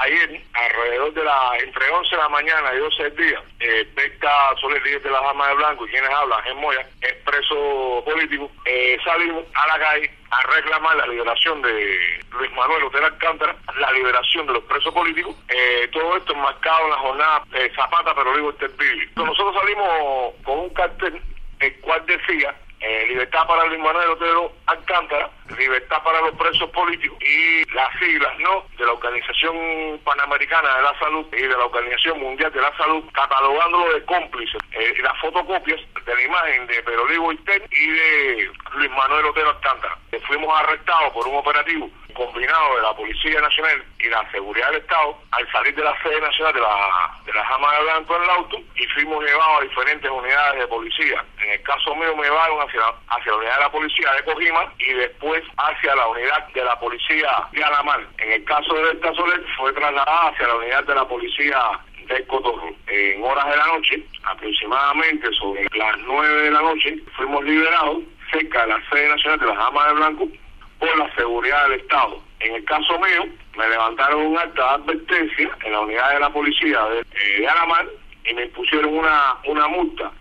ayer, alrededor de entre 11 de la mañana y 12 del día, Berta Soler, líder de las Damas de Blanco, y quienes hablan, en Moya, expreso político, salimos a la calle a reclamar la liberación de Luis Manuel Otero Alcántara, la liberación de los presos políticos, todo esto enmarcado en la jornada Zapata pero Libre Terbil. Nosotros salimos con un cartel el cual decía libertad para Luis Manuel Otero Alcántara, libertad para los presos políticos, y las siglas no de la Organización Panamericana de la Salud y de la Organización Mundial de la Salud, catalogándolo de cómplices. Las fotocopias de la imagen de Pedro Libo Iter y de Luis Manuel Otero Alcántara. Fuimos arrestados por un operativo combinado de la Policía Nacional y la Seguridad del Estado al salir de la sede nacional de la Damas de Blanco en el auto, y fuimos llevados a diferentes unidades de policía. En el caso mío me llevaron hacia la unidad de la policía de Cojima y después hacia la unidad de la policía de Alamar. En el caso de Berta Soler fue trasladada hacia la unidad de la policía del Cotorro. En horas de la noche, aproximadamente sobre las 9 de la noche, fuimos liberados cerca de la sede nacional de las Damas de Blanco por la seguridad del Estado. En el caso mío, me levantaron un acta de advertencia en la unidad de la policía de Alamar y me impusieron una multa